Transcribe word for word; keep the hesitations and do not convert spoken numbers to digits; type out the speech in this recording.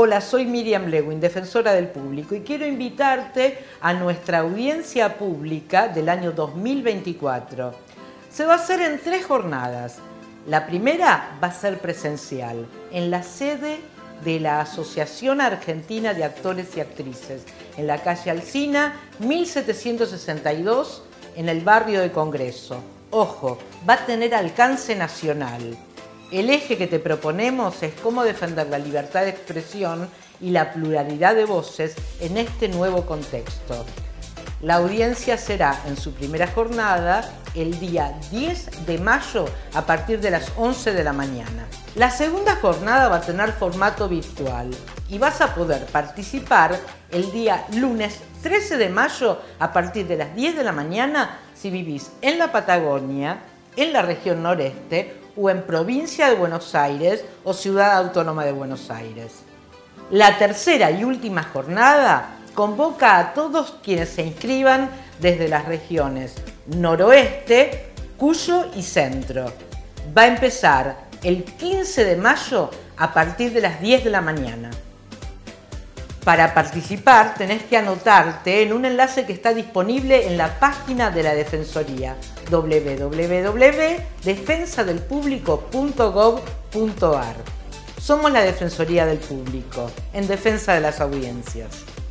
Hola, soy Miriam Lewin, defensora del público, y quiero invitarte a nuestra audiencia pública del año dos mil veinticuatro. Se va a hacer en tres jornadas. La primera va a ser presencial, en la sede de la Asociación Argentina de Actores y Actrices, en la calle Alsina, mil setecientos sesenta y dos, en el barrio de Congreso. Ojo, va a tener alcance nacional. El eje que te proponemos es cómo defender la libertad de expresión y la pluralidad de voces en este nuevo contexto. La audiencia será en su primera jornada el día diez de mayo a partir de las once de la mañana. La segunda jornada va a tener formato virtual y vas a poder participar el día lunes trece de mayo a partir de las diez de la mañana si vivís en la Patagonia, en la región noreste o en provincia de Buenos Aires o Ciudad Autónoma de Buenos Aires. La tercera y última jornada convoca a todos quienes se inscriban desde las regiones noroeste, Cuyo y centro. Va a empezar el quince de mayo a partir de las diez de la mañana. Para participar tenés que anotarte en un enlace que está disponible en la página de la Defensoría doble u doble u doble u punto defensa del público punto gov punto ar. Somos la Defensoría del Público, en defensa de las audiencias.